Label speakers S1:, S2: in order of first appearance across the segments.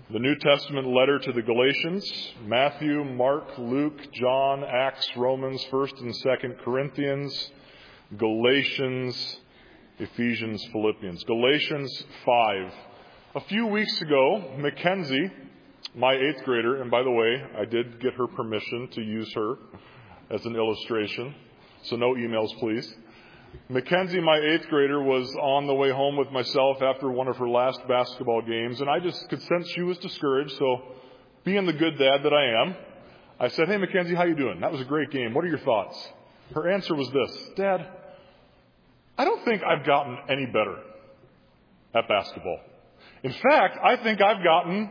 S1: The New Testament letter to the Galatians, Matthew, Mark, Luke, John, Acts, Romans, 1st and 2nd Corinthians, Galatians, Ephesians, Philippians. Galatians 5. A few weeks ago, Mackenzie, my 8th grader, and by the way, I did get her permission to use her as an illustration, so no emails, please. Mackenzie, my 8th grader, was on the way home with myself after one of her last basketball games, and I just could sense she was discouraged, so being the good dad that I am, I said, "Hey, Mackenzie, how you doing? That was a great game. What are your thoughts?" Her answer was this: "Dad, I don't think I've gotten any better at basketball. In fact, I think I've gotten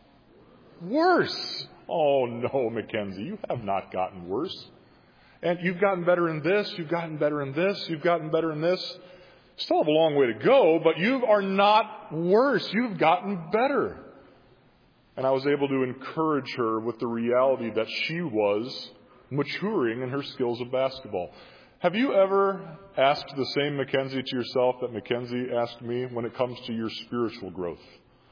S1: worse." Oh, no, Mackenzie, you have not gotten worse. And you've gotten better in this, you've gotten better in this, you've gotten better in this. Still have a long way to go, but you are not worse. You've gotten better. And I was able to encourage her with the reality that she was maturing in her skills of basketball. Have you ever asked the same Mackenzie to yourself that Mackenzie asked me when it comes to your spiritual growth?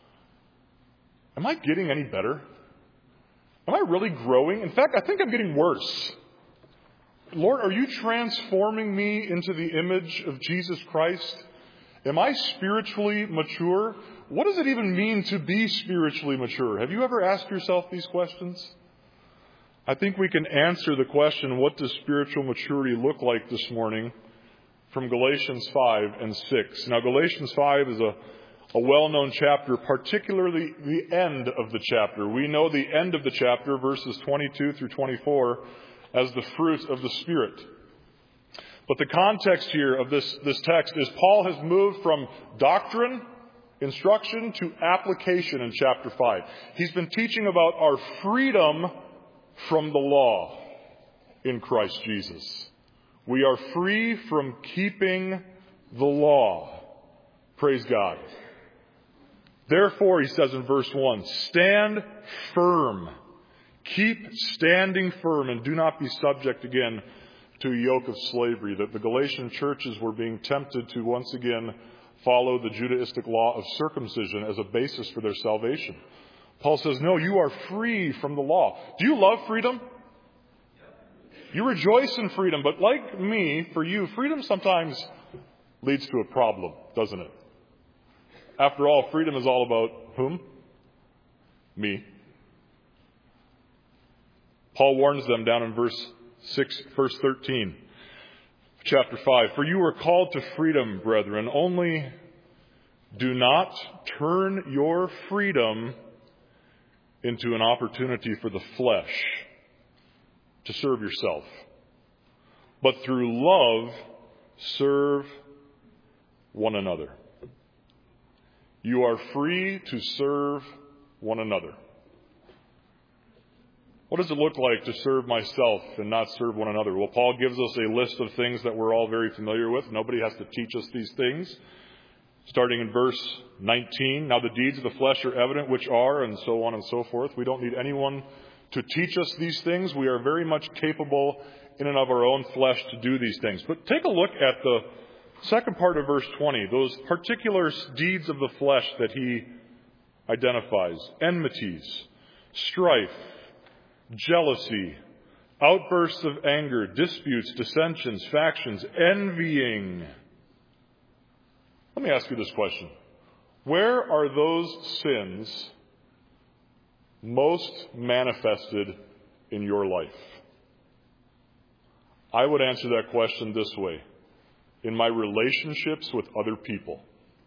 S1: Am I getting any better? Am I really growing? In fact, I think I'm getting worse. Lord, are you transforming me into the image of Jesus Christ? Am I spiritually mature? What does it even mean to be spiritually mature? Have you ever asked yourself these questions? I think we can answer the question, what does spiritual maturity look like, this morning from Galatians 5 and 6. Now, Galatians 5 is a well-known chapter, particularly the end of the chapter. We know the end of the chapter, verses 22 through 24, as the fruit of the Spirit. But the context here of this text is Paul has moved from doctrine, instruction, to application in chapter 5. He's been teaching about our freedom from the law in Christ Jesus. We are free from keeping the law. Praise God. Therefore, he says in verse 1, stand firm. Keep standing firm and do not be subject again to a yoke of slavery. That the Galatian churches were being tempted to once again follow the Judaistic law of circumcision as a basis for their salvation. Paul says, no, you are free from the law. Do you love freedom? You rejoice in freedom, but like me, for you, freedom sometimes leads to a problem, doesn't it? After all, freedom is all about whom? Me. Paul warns them down in verse 13, chapter 5. For you are called to freedom, brethren, only do not turn your freedom into an opportunity for the flesh to serve yourself, but through love serve one another. You are free to serve one another. What does it look like to serve myself and not serve one another? Well, Paul gives us a list of things that we're all very familiar with. Nobody has to teach us these things. Starting in verse 19, now the deeds of the flesh are evident, which are, and so on and so forth. We don't need anyone to teach us these things. We are very much capable in and of our own flesh to do these things. But take a look at the second part of verse 20, those particular deeds of the flesh that he identifies: enmities, strife, jealousy, outbursts of anger, disputes, dissensions, factions, envying. Let me ask you this question. Where are those sins most manifested in your life? I would answer that question this way: in my relationships with other people.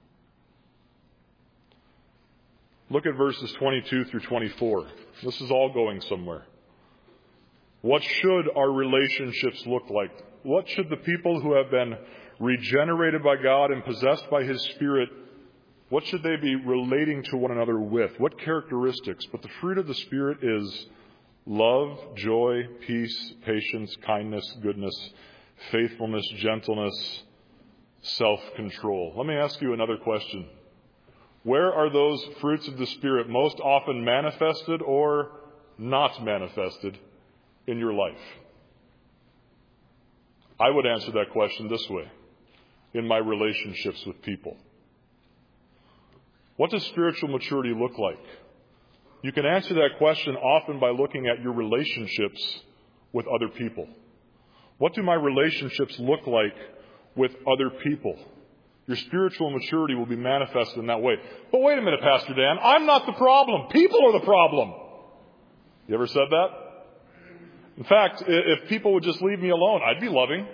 S1: Look at verses 22 through 24. This is all going somewhere. What should our relationships look like? What should the people who have been regenerated by God and possessed by His Spirit, what should they be relating to one another with? What characteristics? But the fruit of the Spirit is love, joy, peace, patience, kindness, goodness, faithfulness, gentleness, self-control. Let me ask you another question. Where are those fruits of the Spirit most often manifested or not manifested in your life? I would answer that question this way: in my relationships with people. What does spiritual maturity look like? You can answer that question often by looking at your relationships with other people. What do my relationships look like with other people? Your spiritual maturity will be manifested in that way. But wait a minute, Pastor Dan, I'm not the problem. People are the problem. You ever said that? In fact, if people would just leave me alone, I'd be loving.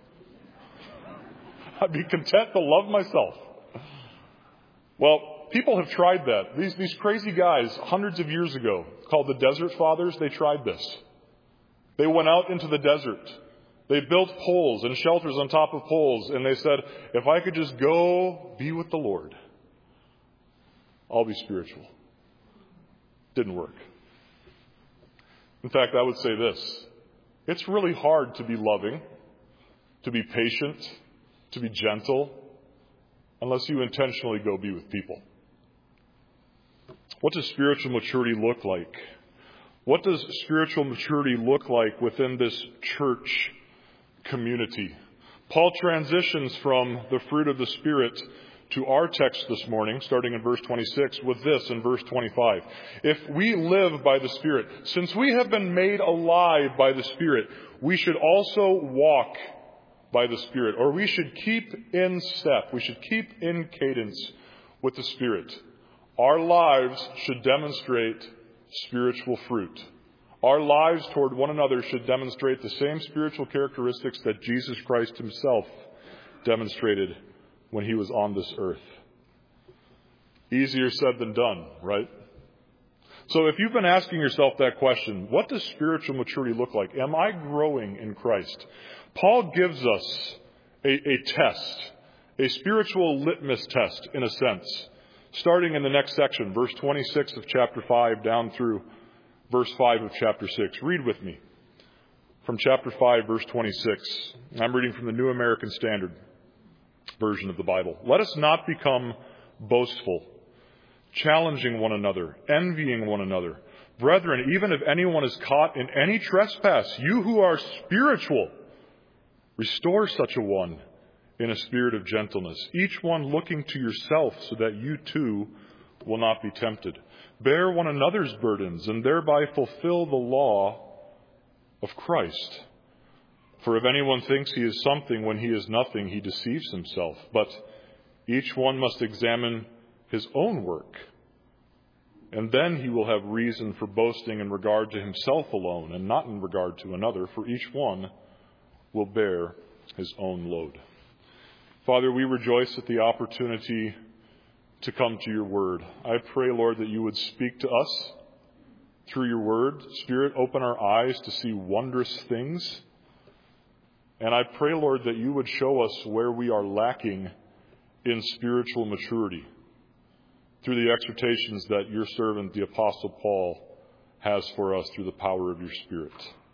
S1: I'd be content to love myself. Well, people have tried that. These crazy guys, hundreds of years ago, called the Desert Fathers, they tried this. They went out into the desert. They built poles and shelters on top of poles, and they said, if I could just go be with the Lord, I'll be spiritual. Didn't work. In fact, I would say this. It's really hard to be loving, to be patient, to be gentle, unless you intentionally go be with people. What does spiritual maturity look like? What does spiritual maturity look like within this church community? Paul transitions from the fruit of the Spirit to our text this morning, starting in verse 26, with this in verse 25. If we live by the Spirit, since we have been made alive by the Spirit, we should also walk by the Spirit, or we should keep in step, we should keep in cadence with the Spirit. Our lives should demonstrate spiritual fruit. Our lives toward one another should demonstrate the same spiritual characteristics that Jesus Christ himself demonstrated when he was on this earth. Easier said than done, right? So if you've been asking yourself that question, what does spiritual maturity look like? Am I growing in Christ? Paul gives us a test, a spiritual litmus test, in a sense, starting in the next section, verse 26 of chapter 5 down through verse 5 of chapter 6. Read with me from chapter 5, verse 26. I'm reading from the New American Standard Version of the Bible. Let us not become boastful, challenging one another, envying one another. Brethren, even if anyone is caught in any trespass, you who are spiritual, restore such a one in a spirit of gentleness, each one looking to yourself so that you too will not be tempted. Bear one another's burdens and thereby fulfill the law of Christ. For if anyone thinks he is something when he is nothing, he deceives himself. But each one must examine his own work, and then he will have reason for boasting in regard to himself alone and not in regard to another, for each one will bear his own load. Father, we rejoice at the opportunity to come to your word. I pray, Lord, that you would speak to us through your word. Spirit, open our eyes to see wondrous things. And I pray, Lord, that you would show us where we are lacking in spiritual maturity through the exhortations that your servant, the Apostle Paul, has for us through the power of your Spirit.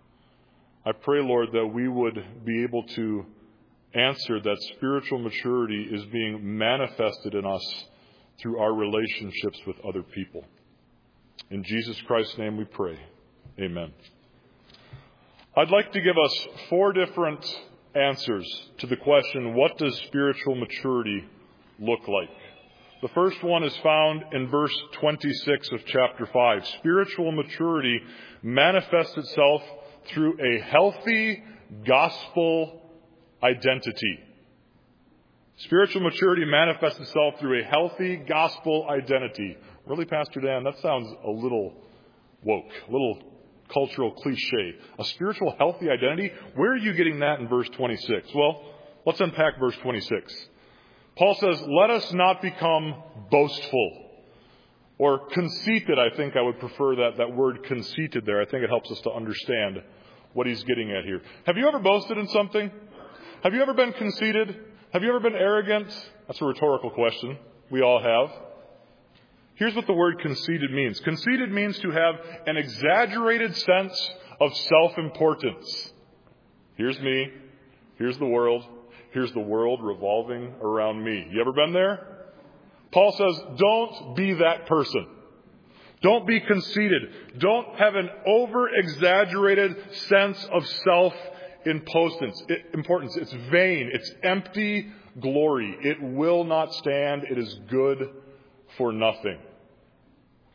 S1: I pray, Lord, that we would be able to answer that spiritual maturity is being manifested in us through our relationships with other people. In Jesus Christ's name we pray. Amen. I'd like to give us 4 different answers to the question, what does spiritual maturity look like? The first one is found in verse 26 of chapter 5. Spiritual maturity manifests itself through a healthy gospel identity. Spiritual maturity manifests itself through a healthy gospel identity. Really, Pastor Dan, that sounds a little woke, a little cultural cliche. A spiritual healthy identity? Where are you getting that in verse 26? Well, let's unpack verse 26. Paul says, let us not become boastful or conceited. I think I would prefer that word conceited there. I think it helps us to understand what he's getting at here. Have you ever boasted in something? Have you ever been conceited? Have you ever been arrogant? That's a rhetorical question. We all have. Here's what the word conceited means. Conceited means to have an exaggerated sense of self-importance. Here's me. Here's the world. Here's the world revolving around me. You ever been there? Paul says, don't be that person. Don't be conceited. Don't have an over-exaggerated sense of self-importance. It's vain. It's empty glory. It will not stand. It is good for nothing.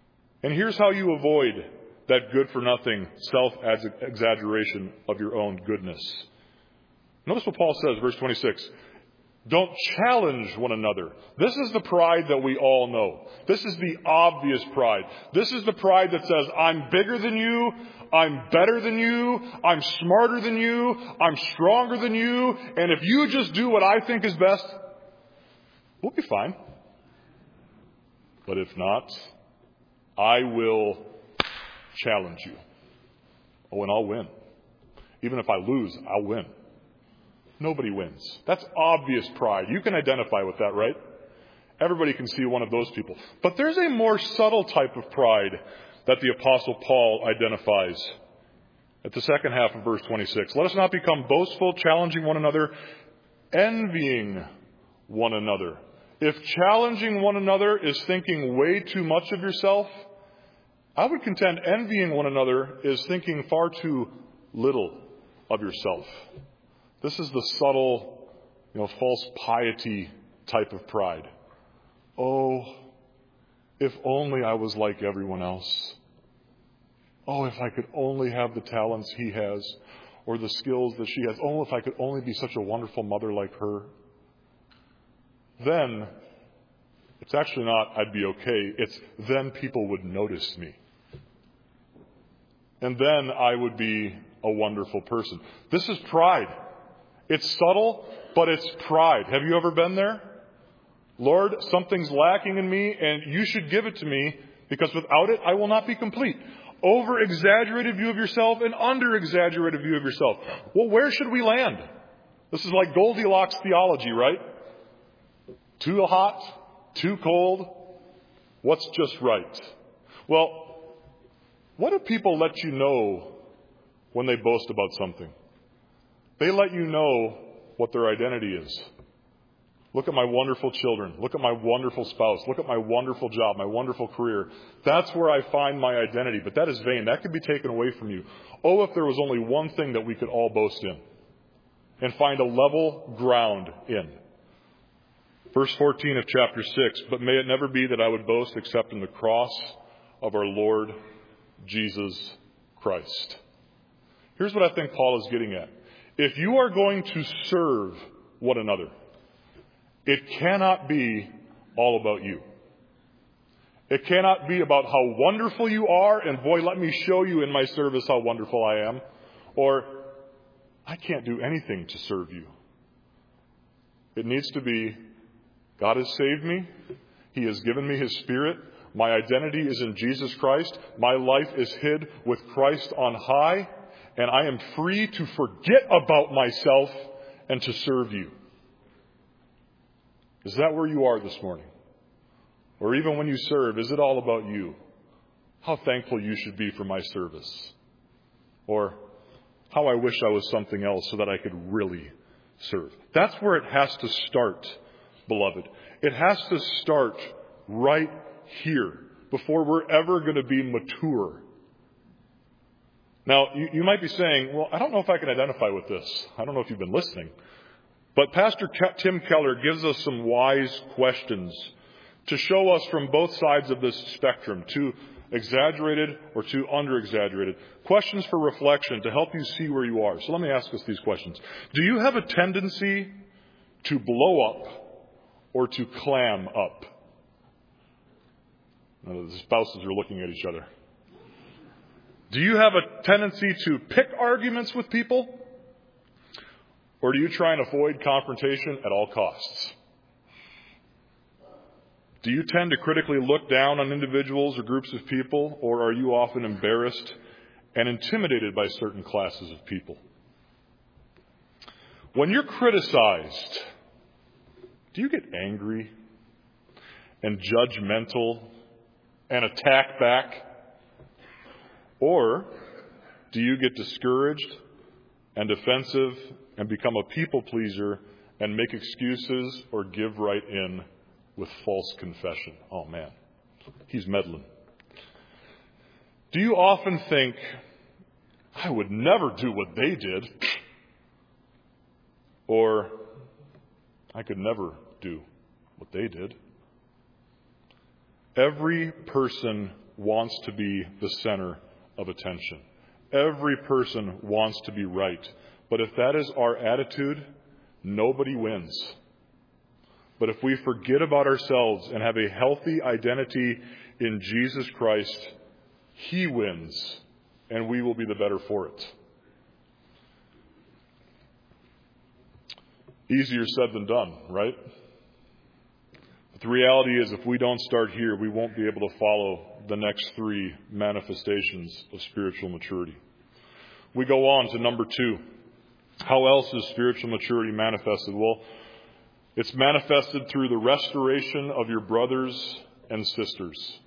S1: And here's how you avoid that good-for-nothing self-exaggeration of your own goodness. Notice what Paul says, verse 26. Don't challenge one another. This is the pride that we all know. This is the obvious pride. This is the pride that says, I'm bigger than you, I'm better than you, I'm smarter than you, I'm stronger than you, and if you just do what I think is best, we'll be fine. But if not, I will challenge you. Oh, and I'll win. Even if I lose, I'll win. Nobody wins. That's obvious pride. You can identify with that, right? Everybody can see one of those people. But there's a more subtle type of pride that the Apostle Paul identifies at the second half of verse 26. Let us not become boastful, challenging one another, envying one another. If challenging one another is thinking way too much of yourself, I would contend envying one another is thinking far too little of yourself. This is the subtle, false piety type of pride. Oh, if only I was like everyone else. Oh, if I could only have the talents he has or the skills that she has. Oh, if I could only be such a wonderful mother like her. Then, it's actually not I'd be okay. It's then people would notice me. And then I would be a wonderful person. This is pride. It's subtle, but it's pride. Have you ever been there? Lord, something's lacking in me, and you should give it to me, because without it, I will not be complete. Over-exaggerated view of yourself and under-exaggerated view of yourself. Well, where should we land? This is like Goldilocks theology, right? Too hot, too cold. What's just right? Well, what do people let you know when they boast about something? They let you know what their identity is. Look at my wonderful children. Look at my wonderful spouse. Look at my wonderful job, my wonderful career. That's where I find my identity. But that is vain. That could be taken away from you. Oh, if there was only one thing that we could all boast in and find a level ground in. Verse 14 of chapter 6, but may it never be that I would boast except in the cross of our Lord Jesus Christ. Here's what I think Paul is getting at. If you are going to serve one another, it cannot be all about you. It cannot be about how wonderful you are, and boy, let me show you in my service how wonderful I am. Or, I can't do anything to serve you. It needs to be, God has saved me. He has given me His Spirit. My identity is in Jesus Christ. My life is hid with Christ on high. And I am free to forget about myself and to serve you. Is that where you are this morning? Or even when you serve, is it all about you? How thankful you should be for my service. Or how I wish I was something else so that I could really serve. That's where it has to start, beloved. It has to start right here before we're ever going to be mature. Now, you might be saying, well, I don't know if I can identify with this. I don't know if you've been listening. But Pastor Tim Keller gives us some wise questions to show us from both sides of this spectrum, too exaggerated or too under-exaggerated. Questions for reflection to help you see where you are. So let me ask us these questions. Do you have a tendency to blow up or to clam up? Now, the spouses are looking at each other. Do you have a tendency to pick arguments with people? Or do you try and avoid confrontation at all costs? Do you tend to critically look down on individuals or groups of people? Or are you often embarrassed and intimidated by certain classes of people? When you're criticized, do you get angry and judgmental and attack back? Or do you get discouraged and defensive and become a people pleaser and make excuses or give right in with false confession? Oh man, he's meddling. Do you often think, I would never do what they did? Or, I could never do what they did? Every person wants to be the center of attention. Every person wants to be right. But if that is our attitude, nobody wins. But if we forget about ourselves and have a healthy identity in Jesus Christ, He wins, and we will be the better for it. Easier said than done, right? But the reality is, if we don't start here, we won't be able to follow the next three manifestations of spiritual maturity. We go on to number 2. How else is spiritual maturity manifested? Well, it's manifested through the restoration of your brothers and sisters.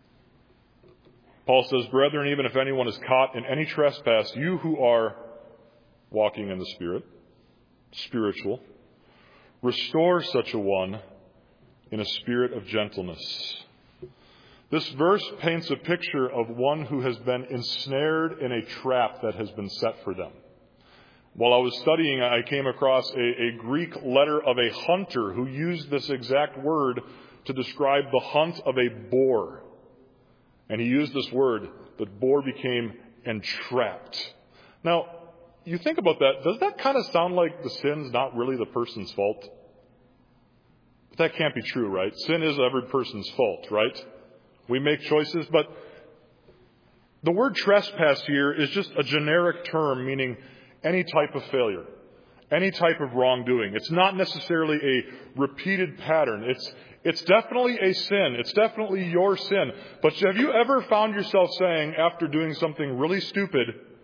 S1: Paul says, "Brethren, even if anyone is caught in any trespass, you who are walking in the Spirit," spiritual, "restore such a one in a spirit of gentleness." This verse paints a picture of one who has been ensnared in a trap that has been set for them. While I was studying, I came across a Greek letter of a hunter who used this exact word to describe the hunt of a boar. And he used this word, the boar became entrapped. Now, you think about that, does that kind of sound like the sin's not really the person's fault? But that can't be true, right? Sin is every person's fault, right? We make choices, but the word trespass here is just a generic term meaning any type of failure, any type of wrongdoing. It's not necessarily a repeated pattern. It's definitely a sin. It's definitely your sin. But have you ever found yourself saying, after doing something really stupid,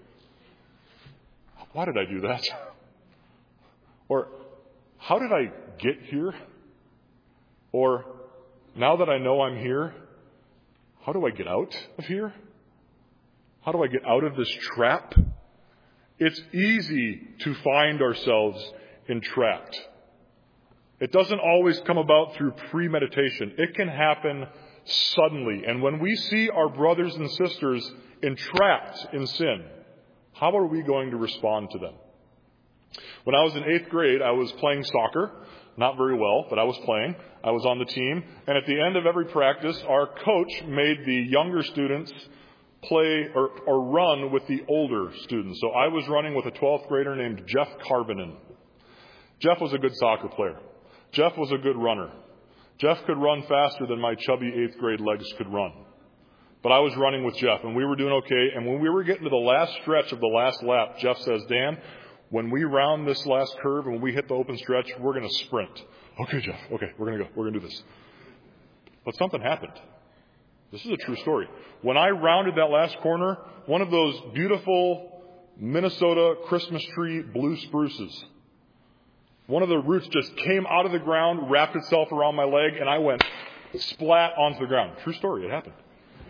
S1: "Why did I do that?" Or, "How did I get here?" Or, "Now that I know I'm here, how do I get out of here? How do I get out of this trap?" It's easy to find ourselves entrapped. It doesn't always come about through premeditation. It can happen suddenly. And when we see our brothers and sisters entrapped in sin, how are we going to respond to them? When I was in 8th grade, I was playing soccer. Not very well, but I was playing. I was on the team. And at the end of every practice, our coach made the younger students play or run with the older students. So I was running with a 12th grader named Jeff Carvinen. Jeff was a good soccer player. Jeff was a good runner. Jeff could run faster than my chubby 8th grade legs could run. But I was running with Jeff, and we were doing okay. And when we were getting to the last stretch of the last lap, Jeff says, "Dan, when we round this last curve and when we hit the open stretch, we're going to sprint." "Okay, Jeff. Okay, we're going to go. We're going to do this." But something happened. This is a true story. When I rounded that last corner, one of those beautiful Minnesota Christmas tree blue spruces, one of the roots just came out of the ground, wrapped itself around my leg, and I went splat onto the ground. True story. It happened.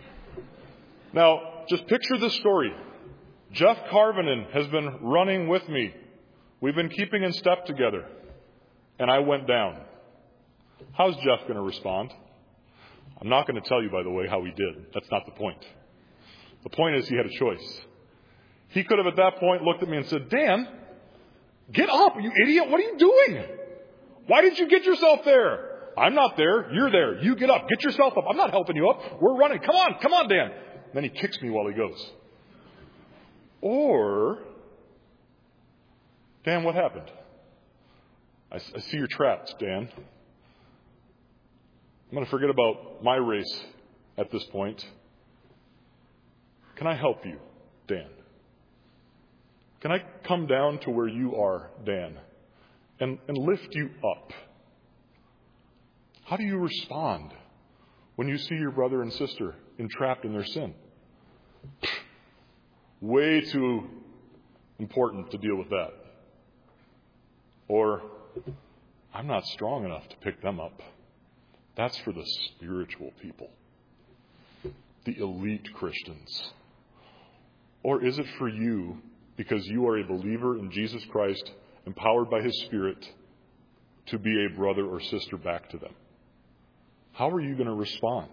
S1: Now, just picture this story. Jeff Carvinen has been running with me. We've been keeping in step together. And I went down. How's Jeff going to respond? I'm not going to tell you, by the way, how he did. That's not the point. The point is he had a choice. He could have at that point looked at me and said, "Dan, get up, you idiot. What are you doing? Why did you get yourself there?" "I'm not there. You're there. You get up. Get yourself up. I'm not helping you up. We're running. Come on, Dan." And then he kicks me while he goes. Or, "Dan, what happened? I see you're trapped, Dan. I'm going to forget about my race at this point. Can I help you, Dan? Can I come down to where you are, Dan, and lift you up?" How do you respond when you see your brother and sister entrapped in their sin? Way too important to deal with that. Or, "I'm not strong enough to pick them up. That's for the spiritual people, the elite Christians." Or is it for you, because you are a believer in Jesus Christ, empowered by His Spirit, to be a brother or sister back to them? How are you going to respond?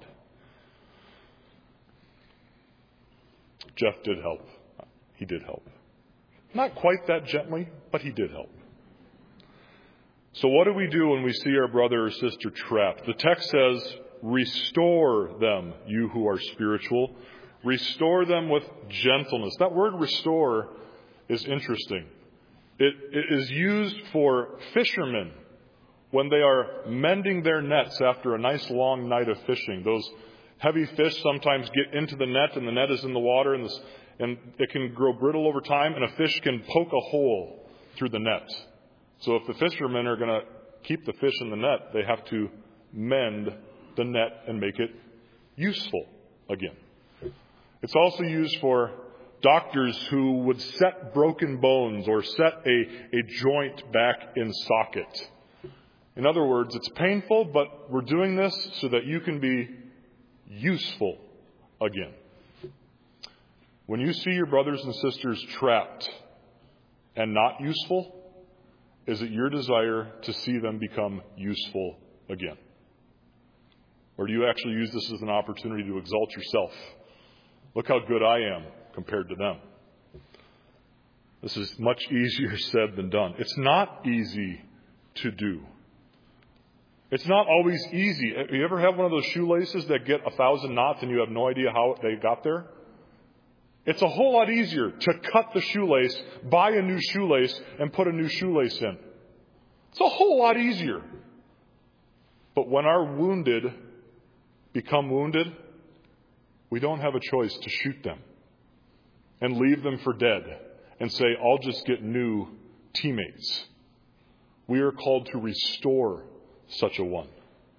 S1: Jeff did help. He did help. Not quite that gently, but he did help. So what do we do when we see our brother or sister trapped? The text says, restore them, you who are spiritual. Restore them with gentleness. That word restore is interesting. It is used for fishermen when they are mending their nets after a nice long night of fishing. Those heavy fish sometimes get into the net, and the net is in the water, and it can grow brittle over time, and a fish can poke a hole through the net. So if the fishermen are going to keep the fish in the net, they have to mend the net and make it useful again. It's also used for doctors who would set broken bones or set a joint back in socket. In other words, it's painful, but we're doing this so that you can be useful again. When you see your brothers and sisters trapped and not useful, is it your desire to see them become useful again? Or do you actually use this as an opportunity to exalt yourself? Look how good I am compared to them. This is much easier said than done. It's not easy to do. It's not always easy. You ever have one of those shoelaces that get 1,000 knots and you have no idea how they got there? It's a whole lot easier to cut the shoelace, buy a new shoelace, and put a new shoelace in. It's a whole lot easier. But when our wounded become wounded, we don't have a choice to shoot them and leave them for dead and say, I'll just get new teammates. We are called to restore such a one.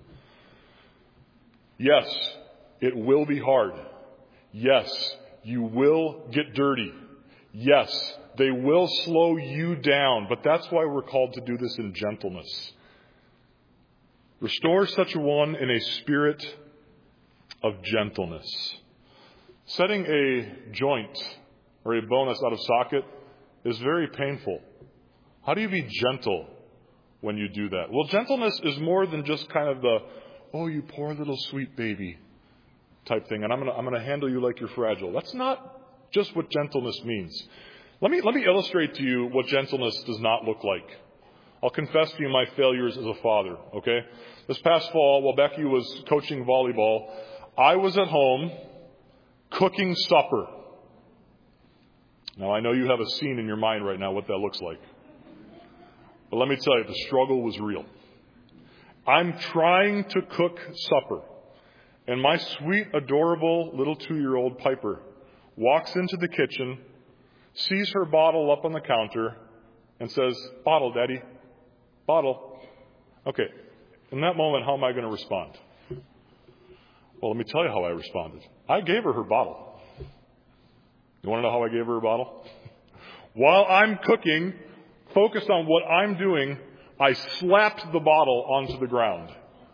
S1: Yes, it will be hard. Yes, you will get dirty. Yes, they will slow you down, but that's why we're called to do this in gentleness. Restore such a one in a spirit of gentleness. Setting a joint or a bone that's out of socket is very painful. How do you be gentle when you do that? Well, gentleness is more than just kind of the, oh, you poor little sweet baby type thing, and I'm going to handle you like you're fragile. That's not just what gentleness means. Let me illustrate to you what gentleness does not look like. I'll confess to you my failures as a father, okay? This past fall, while Becky was coaching volleyball, I was at home cooking supper. Now, I know you have a scene in your mind right now what that looks like. But let me tell you, the struggle was real. I'm trying to cook supper, and my sweet, adorable little 2-year-old Piper walks into the kitchen, sees her bottle up on the counter, and says, "Bottle, Daddy, bottle." Okay, in that moment, how am I going to respond? Well, let me tell you how I responded. I gave her bottle. You want to know how I gave her bottle? While I'm cooking, focused on what I'm doing, I slapped the bottle onto the ground.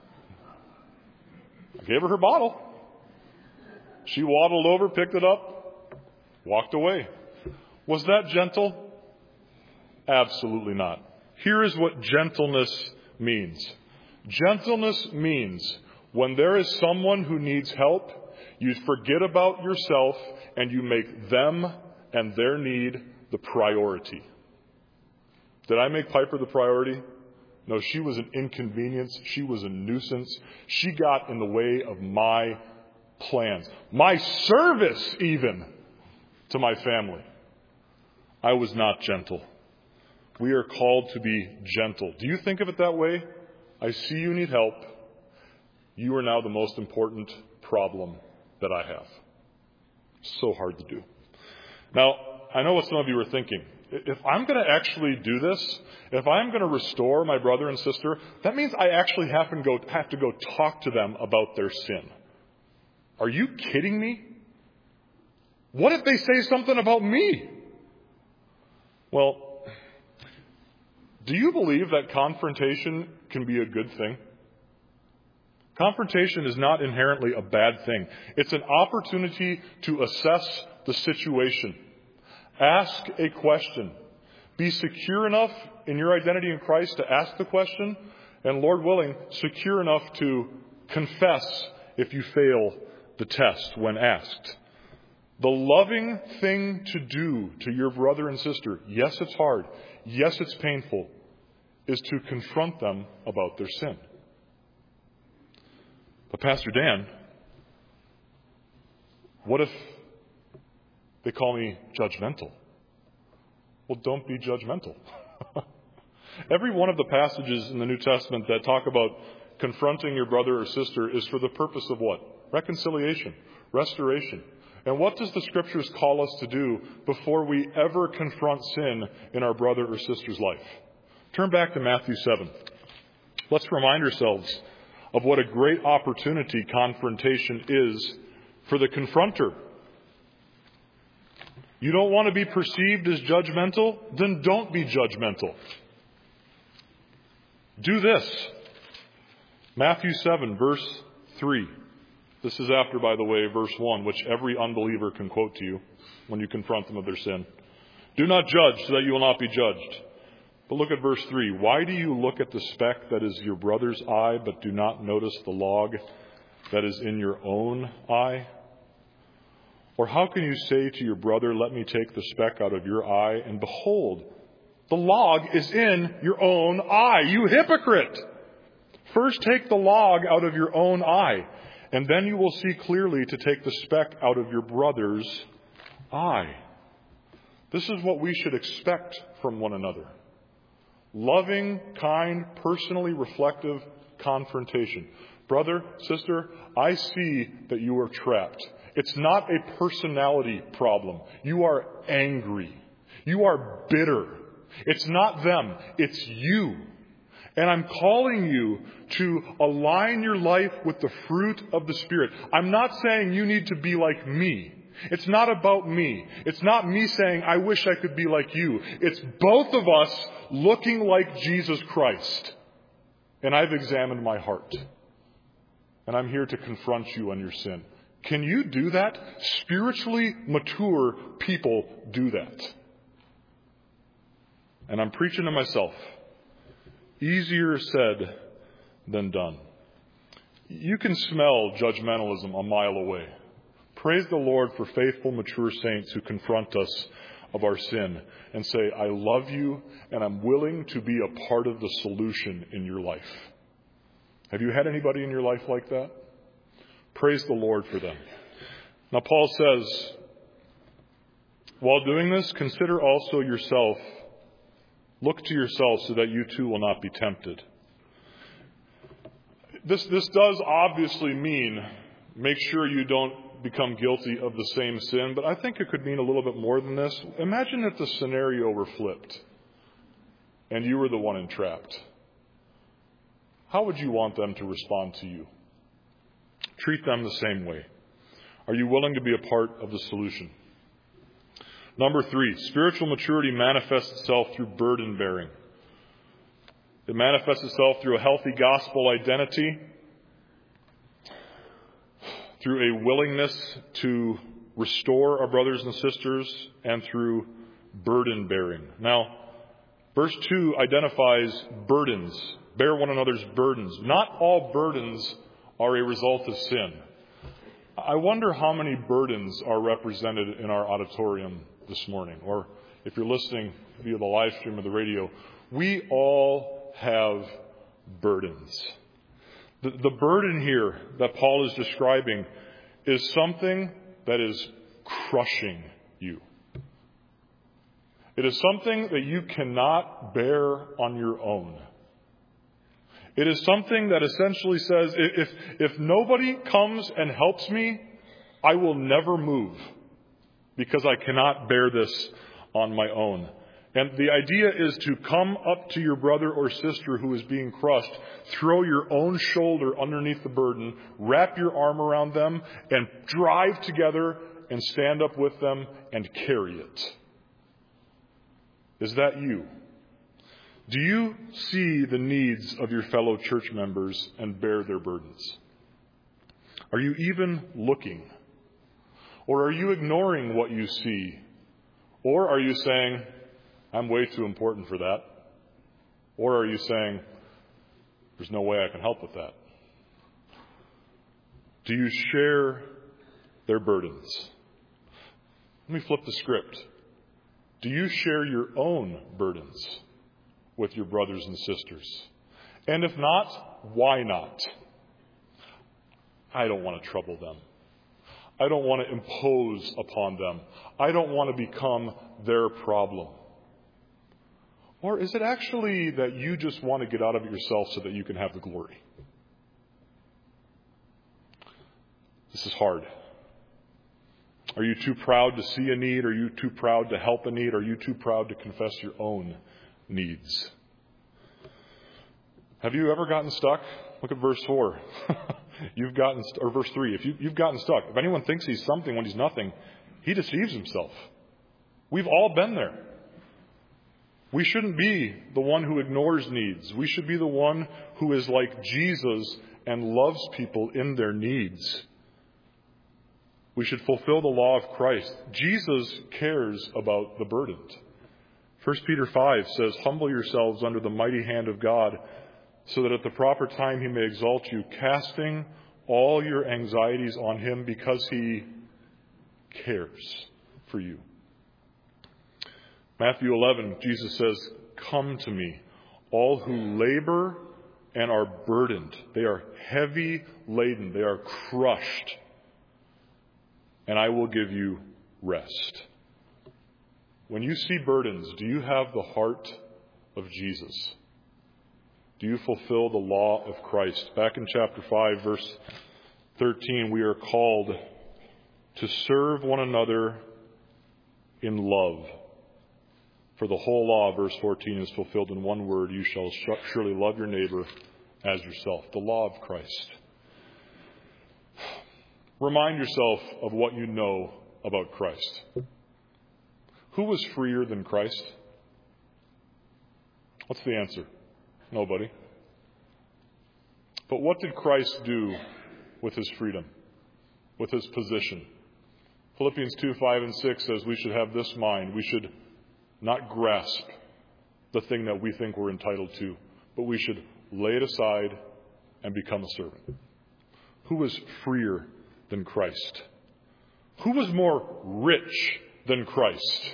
S1: I gave her bottle. She waddled over, picked it up, walked away. Was that gentle? Absolutely not. Here is what gentleness means. Gentleness means when there is someone who needs help, you forget about yourself and you make them and their need the priority. Did I make Piper the priority? No, she was an inconvenience. She was a nuisance. She got in the way of my plans, my service even to my family. I was not gentle. We are called to be gentle. Do you think of it that way? I see you need help. You are now the most important problem that I have. So hard to do. Now, I know what some of you are thinking. If I'm going to actually do this, if I'm going to restore my brother and sister, that means I actually have to go talk to them about their sin. Are you kidding me? What if they say something about me? Well, do you believe that confrontation can be a good thing? Confrontation is not inherently a bad thing. It's an opportunity to assess the situation. Ask a question. Be secure enough in your identity in Christ to ask the question, and Lord willing, secure enough to confess if you fail the test when asked. The loving thing to do to your brother and sister, yes, it's hard, yes, it's painful, is to confront them about their sin. But Pastor Dan, what if they call me judgmental? Well, don't be judgmental. Every one of the passages in the New Testament that talk about confronting your brother or sister is for the purpose of what? Reconciliation, restoration. And what does the Scriptures call us to do before we ever confront sin in our brother or sister's life? Turn back to Matthew 7. Let's remind ourselves of what a great opportunity confrontation is for the confronter. You don't want to be perceived as judgmental? Then don't be judgmental. Do this. Matthew 7, verse 3. This is after, by the way, verse 1, which every unbeliever can quote to you when you confront them of their sin. Do not judge so that you will not be judged. But look at verse 3. Why do you look at the speck that is your brother's eye, but do not notice the log that is in your own eye? Or how can you say to your brother, let me take the speck out of your eye, and behold, the log is in your own eye, you hypocrite! First take the log out of your own eye, and then you will see clearly to take the speck out of your brother's eye. This is what we should expect from one another. Loving, kind, personally reflective confrontation. Brother, sister, I see that you are trapped. It's not a personality problem. You are angry. You are bitter. It's not them. It's you. And I'm calling you to align your life with the fruit of the Spirit. I'm not saying you need to be like me. It's not about me. It's not me saying, I wish I could be like you. It's both of us looking like Jesus Christ. And I've examined my heart. And I'm here to confront you on your sin. Can you do that? Spiritually mature people do that. And I'm preaching to myself. Easier said than done. You can smell judgmentalism a mile away. Praise the Lord for faithful, mature saints who confront us of our sin and say, I love you and I'm willing to be a part of the solution in your life. Have you had anybody in your life like that? Praise the Lord for them. Now, Paul says, while doing this, consider also yourself. Look to yourself so that you too will not be tempted. This does obviously mean make sure you don't become guilty of the same sin, but I think it could mean a little bit more than this. Imagine if the scenario were flipped and you were the one entrapped. How would you want them to respond to you? Treat them the same way. Are you willing to be a part of the solution? Number 3, spiritual maturity manifests itself through burden bearing. It manifests itself through a healthy gospel identity, through a willingness to restore our brothers and sisters, and through burden bearing. Now, verse 2 identifies burdens. Bear one another's burdens. Not all burdens are a result of sin. I wonder how many burdens are represented in our auditorium this morning, or if you're listening via the live stream or the radio. We all have burdens. The burden here that Paul is describing is something that is crushing you. It is something that you cannot bear on your own. It is something that essentially says, if nobody comes and helps me, I will never move because I cannot bear this on my own. And the idea is to come up to your brother or sister who is being crushed, throw your own shoulder underneath the burden, wrap your arm around them, and drive together and stand up with them and carry it. Is that you? Do you see the needs of your fellow church members and bear their burdens? Are you even looking? Or are you ignoring what you see? Or are you saying, I'm way too important for that? Or are you saying, there's no way I can help with that? Do you share their burdens? Let me flip the script. Do you share your own burdens with your brothers and sisters? And if not, why not? I don't want to trouble them. I don't want to impose upon them. I don't want to become their problem. Or is it actually that you just want to get out of it yourself so that you can have the glory? This is hard. Are you too proud to see a need? Are you too proud to help a need? Are you too proud to confess your own needs? Have you ever gotten stuck? Look at verse 4. Or verse 3. If you've gotten stuck, if anyone thinks he's something when he's nothing, he deceives himself. We've all been there. We shouldn't be the one who ignores needs. We should be the one who is like Jesus and loves people in their needs. We should fulfill the law of Christ. Jesus cares about the burdened. 1 Peter 5 says, "Humble yourselves under the mighty hand of God, so that at the proper time he may exalt you, casting all your anxieties on him because he cares for you." Matthew 11, Jesus says, "Come to me, all who labor and are burdened." They are heavy laden. They are crushed. "And I will give you rest." When you see burdens, do you have the heart of Jesus? Do you fulfill the law of Christ? Back in chapter 5, verse 13, we are called to serve one another in love. For the whole law, verse 14, is fulfilled in one word: you shall surely love your neighbor as yourself. The law of Christ. Remind yourself of what you know about Christ. Who was freer than Christ? What's the answer? Nobody. But what did Christ do with his freedom, with his position? Philippians 2, 5, and 6 says we should have this mind. We should not grasp the thing that we think we're entitled to, but we should lay it aside and become a servant. Who was freer than Christ? Who was more rich than Christ?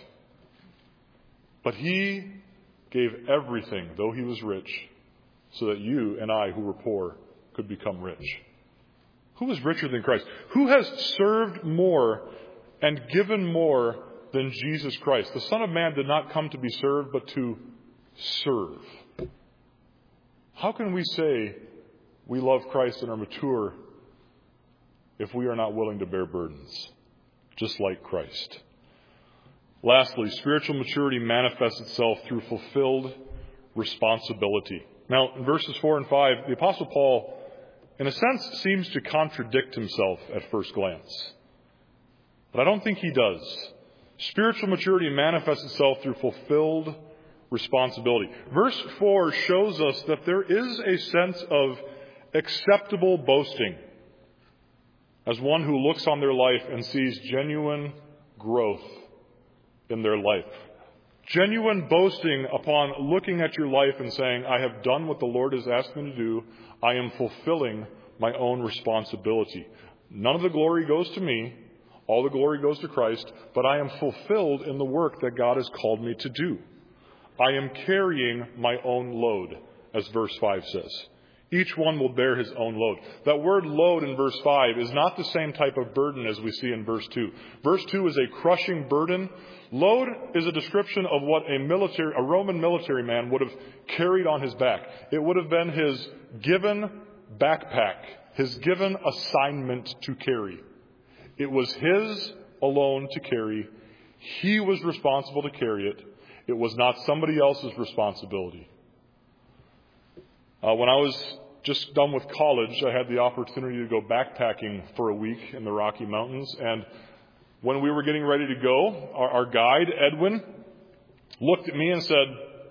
S1: But he gave everything, though he was rich, so that you and I, who were poor, could become rich. Who was richer than Christ? Who has served more and given more than Jesus Christ? The Son of Man did not come to be served, but to serve. How can we say we love Christ and are mature if we are not willing to bear burdens, just like Christ? Lastly, spiritual maturity manifests itself through fulfilled responsibility. Now, in verses 4 and 5, the Apostle Paul, in a sense, seems to contradict himself at first glance. But I don't think he does. Spiritual maturity manifests itself through fulfilled responsibility. Verse 4 shows us that there is a sense of acceptable boasting as one who looks on their life and sees genuine growth in their life. Genuine boasting upon looking at your life and saying, I have done what the Lord has asked me to do. I am fulfilling my own responsibility. None of the glory goes to me. All the glory goes to Christ, but I am fulfilled in the work that God has called me to do. I am carrying my own load, as verse 5 says. Each one will bear his own load. That word load in verse 5 is not the same type of burden as we see in verse 2. Verse 2 is a crushing burden. Load is a description of what a Roman military man would have carried on his back. It would have been his given backpack, his given assignment to carry. It was his alone to carry. He was responsible to carry it. It was not somebody else's responsibility. When I was just done with college, I had the opportunity to go backpacking for a week in the Rocky Mountains. And when we were getting ready to go, our guide, Edwin, looked at me and said,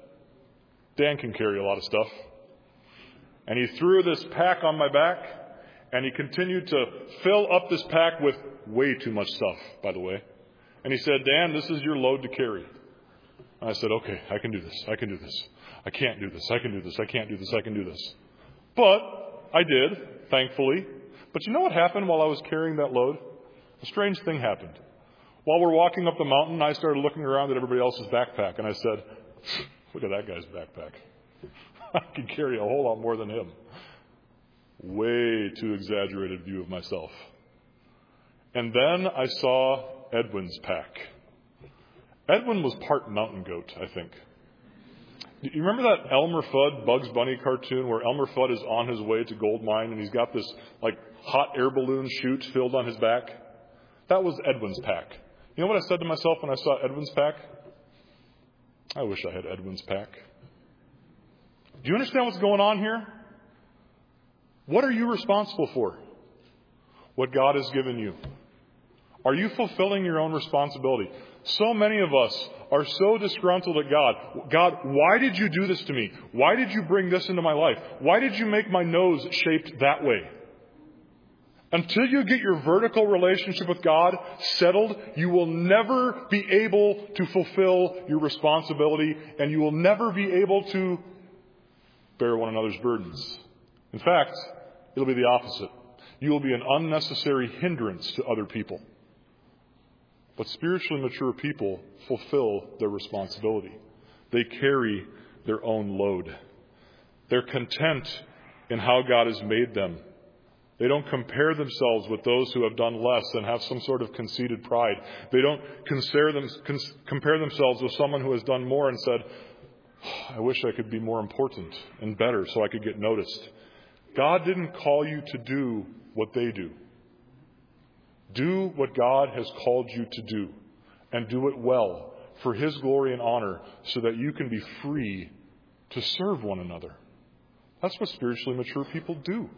S1: Dan can carry a lot of stuff. And he threw this pack on my back, and he continued to fill up this pack with way too much stuff, by the way. And he said, Dan, this is your load to carry. And I said, okay, I can do this. I can do this. I can't do this. I can do this. I can't do this. I can do this. But I did, thankfully. But you know what happened while I was carrying that load? A strange thing happened. While we're walking up the mountain, I started looking around at everybody else's backpack, and I said, look at that guy's backpack. I can carry a whole lot more than him. way too exaggerated view of myself. And then I saw Edwin's pack. Edwin was part mountain goat, I think. You remember that Elmer Fudd Bugs Bunny cartoon where Elmer Fudd is on his way to gold mine and he's got this like hot air balloon chute filled on his back? That was Edwin's pack. You know what I said to myself when I saw Edwin's pack? I wish I had Edwin's pack. Do you understand what's going on here? What are you responsible for? What God has given you. Are you fulfilling your own responsibility? So many of us are so disgruntled at God. God, why did you do this to me? Why did you bring this into my life? Why did you make my nose shaped that way? Until you get your vertical relationship with God settled, you will never be able to fulfill your responsibility, and you will never be able to bear one another's burdens. In fact, it'll be the opposite. You will be an unnecessary hindrance to other people. But spiritually mature people fulfill their responsibility. They carry their own load. They're content in how God has made them. They don't compare themselves with those who have done less and have some sort of conceited pride. They don't compare themselves with someone who has done more and said, I wish I could be more important and better so I could get noticed. God didn't call you to do what they do. Do what God has called you to do, and do it well for His glory and honor so that you can be free to serve one another. That's what spiritually mature people do.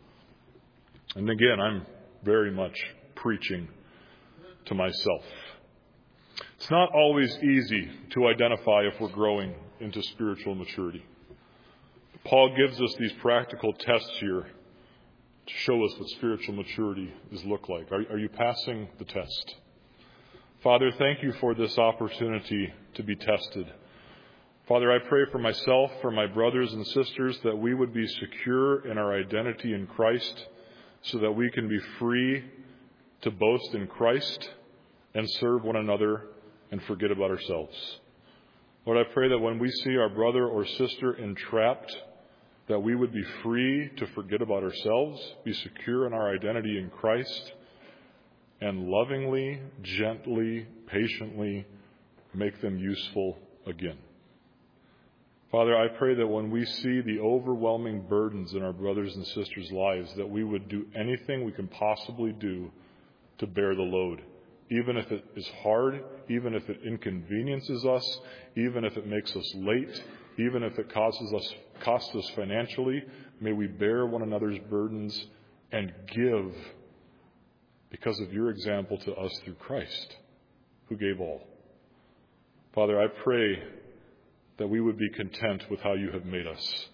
S1: And again, I'm very much preaching to myself. It's not always easy to identify if we're growing into spiritual maturity. Paul gives us these practical tests here to show us what spiritual maturity is look like. Are you passing the test? Father, thank you for this opportunity to be tested. Father, I pray for myself, for my brothers and sisters, that we would be secure in our identity in Christ so that we can be free to boast in Christ and serve one another and forget about ourselves. Lord, I pray that when we see our brother or sister entrapped, that we would be free to forget about ourselves, be secure in our identity in Christ, and lovingly, gently, patiently make them useful again. Father, I pray that when we see the overwhelming burdens in our brothers and sisters' lives, that we would do anything we can possibly do to bear the load, even if it is hard, even if it inconveniences us, even if it makes us late, even if it costs us financially. May we bear one another's burdens and give because of your example to us through Christ, who gave all. Father, I pray that we would be content with how you have made us,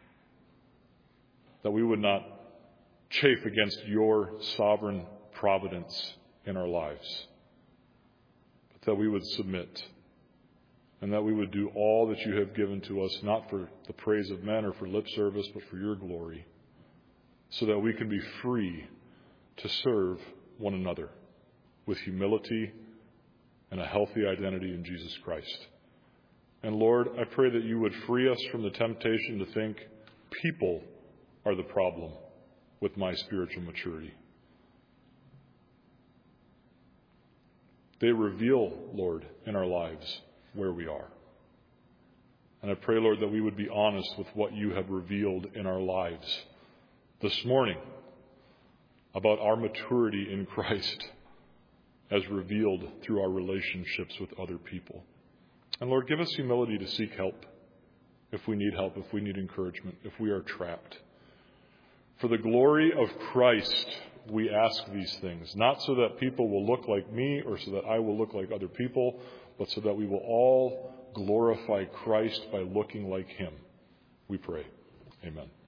S1: that we would not chafe against your sovereign providence in our lives, but that we would submit and that we would do all that you have given to us, not for the praise of men or for lip service, but for your glory, so that we can be free to serve one another with humility and a healthy identity in Jesus Christ. And Lord, I pray that you would free us from the temptation to think people are the problem with my spiritual maturity. They reveal, Lord, in our lives where we are. And I pray, Lord, that we would be honest with what you have revealed in our lives this morning about our maturity in Christ as revealed through our relationships with other people. And Lord, give us humility to seek help if we need help, if we need encouragement, if we are trapped. For the glory of Christ, we ask these things, not so that people will look like me or so that I will look like other people, but so that we will all glorify Christ by looking like him. We pray. Amen.